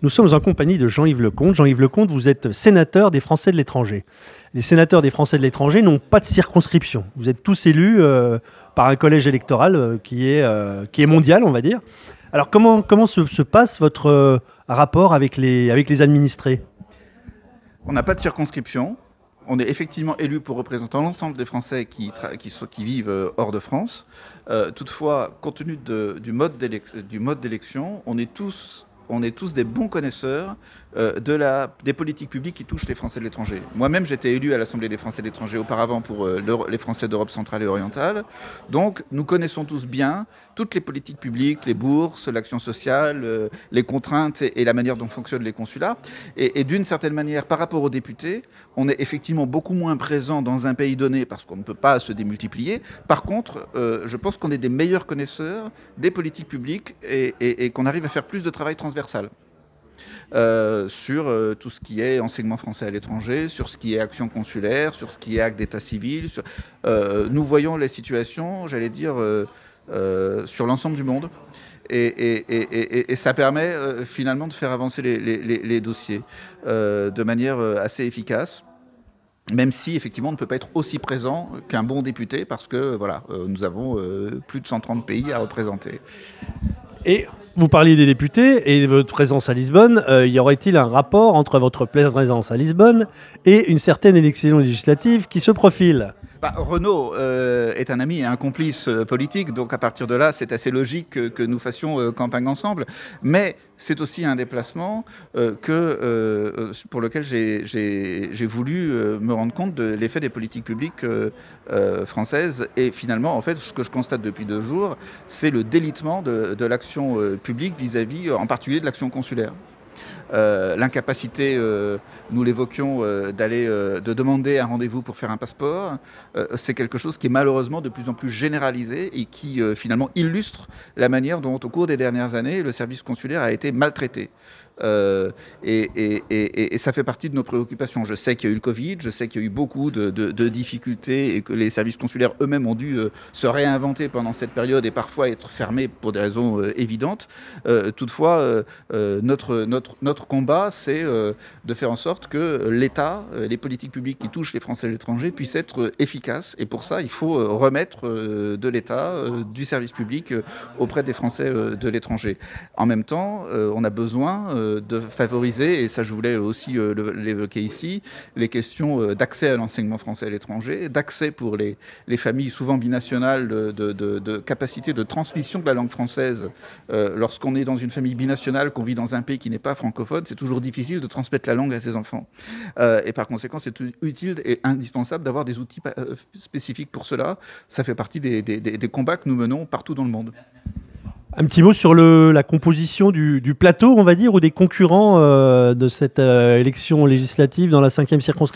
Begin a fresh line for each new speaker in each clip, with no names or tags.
Nous sommes en compagnie de Jean-Yves Lecomte. Jean-Yves Lecomte, vous êtes sénateur des Français de l'étranger. Les sénateurs des Français de l'étranger n'ont pas de circonscription. Vous êtes tous élus par un collège électoral qui est mondial, on va dire. Alors comment se passe votre rapport avec les administrés ?
On n'a pas de circonscription. On est effectivement élu pour représenter l'ensemble des Français qui vivent hors de France. Toutefois, compte tenu du mode d'élection, on est tous des bons connaisseurs des politiques publiques qui touchent les Français de l'étranger. Moi-même, j'étais élu à l'Assemblée des Français de l'étranger auparavant pour les Français d'Europe centrale et orientale. Donc, nous connaissons tous bien toutes les politiques publiques, les bourses, l'action sociale, les contraintes et la manière dont fonctionnent les consulats. Et d'une certaine manière, par rapport aux députés, on est effectivement beaucoup moins présent dans un pays donné parce qu'on ne peut pas se démultiplier. Par contre, je pense qu'on est des meilleurs connaisseurs des politiques publiques et qu'on arrive à faire plus de travail transversal. Sur tout ce qui est enseignement français à l'étranger, sur ce qui est action consulaire, sur ce qui est acte d'état civil. Nous voyons les situations, j'allais dire, sur l'ensemble du monde. Et ça permet finalement de faire avancer les dossiers de manière assez efficace. Même si, effectivement, on ne peut pas être aussi présent qu'un bon député parce que, voilà, nous avons plus de 130 pays à représenter.
Et vous parliez des députés et de votre présence à Lisbonne. Y aurait-il un rapport entre votre présence à Lisbonne et une certaine élection législative qui se profile ?
Renaud est un ami et un complice politique, donc à partir de là, c'est assez logique que nous fassions campagne ensemble. Mais c'est aussi un déplacement pour lequel j'ai voulu me rendre compte de l'effet des politiques publiques françaises. Et finalement, en fait, ce que je constate depuis 2 jours, c'est le délitement de l'action publique vis-à-vis, en particulier, de l'action consulaire. L'incapacité, nous l'évoquions, de demander un rendez-vous pour faire un passeport, c'est quelque chose qui est malheureusement de plus en plus généralisé et qui finalement illustre la manière dont au cours des dernières années le service consulaire a été maltraité. Et ça fait partie de nos préoccupations. Je sais qu'il y a eu le Covid, je sais qu'il y a eu beaucoup de difficultés et que les services consulaires eux-mêmes ont dû se réinventer pendant cette période et parfois être fermés pour des raisons évidentes. Toutefois, notre combat, c'est de faire en sorte que l'État, les politiques publiques qui touchent les Français de l'étranger puissent être efficaces. Et pour ça, il faut remettre de l'État, du service public auprès des Français de l'étranger. En même temps, on a besoin de favoriser, et ça je voulais aussi l'évoquer ici, les questions d'accès à l'enseignement français à l'étranger, d'accès pour les familles souvent binationales, de capacité de transmission de la langue française. Lorsqu'on est dans une famille binationale, qu'on vit dans un pays qui n'est pas francophone, c'est toujours difficile de transmettre la langue à ses enfants. Et par conséquent, c'est utile et indispensable d'avoir des outils spécifiques pour cela. Ça fait partie des combats que nous menons partout dans le monde.
Un petit mot sur la composition du plateau, on va dire, ou des concurrents de cette élection législative dans la 5e circonscription ?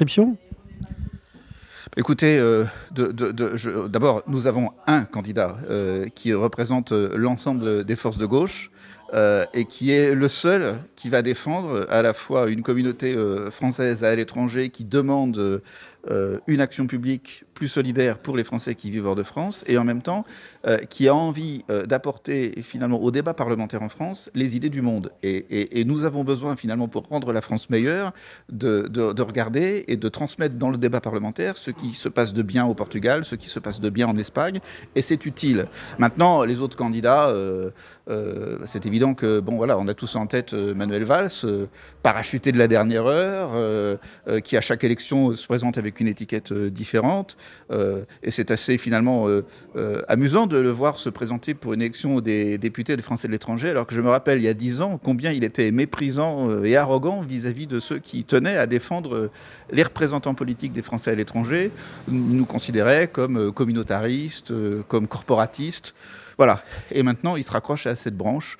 Écoutez, d'abord, nous avons un candidat qui représente l'ensemble des forces de gauche et qui est le seul qui va défendre à la fois une communauté française à l'étranger qui demande une action publique plus solidaire pour les Français qui vivent hors de France et en même temps qui a envie d'apporter finalement au débat parlementaire en France les idées du monde. Et nous avons besoin finalement pour rendre la France meilleure de regarder et de transmettre dans le débat parlementaire ce qui se passe de bien au Portugal, ce qui se passe de bien en Espagne et c'est utile. Maintenant, les autres candidats, c'est évident que bon voilà, on a tous en tête Manuel Valls, parachuté de la dernière heure, qui à chaque élection se présente avec une étiquette différente. Et c'est assez finalement amusant de le voir se présenter pour une élection des députés des Français de l'étranger, alors que je me rappelle il y a 10 ans combien il était méprisant et arrogant vis-à-vis de ceux qui tenaient à défendre les représentants politiques des Français à l'étranger. Il nous considérait comme communautaristes, comme corporatistes. Voilà. Et maintenant, il se raccroche à cette branche.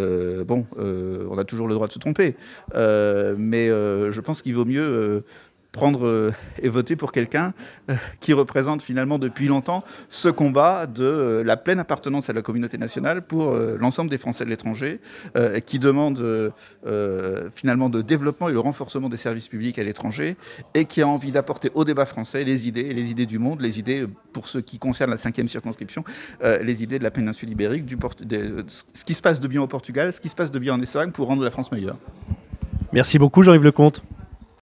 On a toujours le droit de se tromper. Mais je pense qu'il vaut mieux prendre et voter pour quelqu'un qui représente finalement depuis longtemps ce combat de la pleine appartenance à la communauté nationale pour l'ensemble des Français de l'étranger, qui demande finalement de développement et le renforcement des services publics à l'étranger, et qui a envie d'apporter au débat français les idées du monde, les idées, pour ce qui concerne la 5e circonscription, les idées de la péninsule ibérique, ce qui se passe de bien au Portugal, ce qui se passe de bien en Espagne pour rendre la France meilleure.
Merci beaucoup Jean-Yves Lecomte.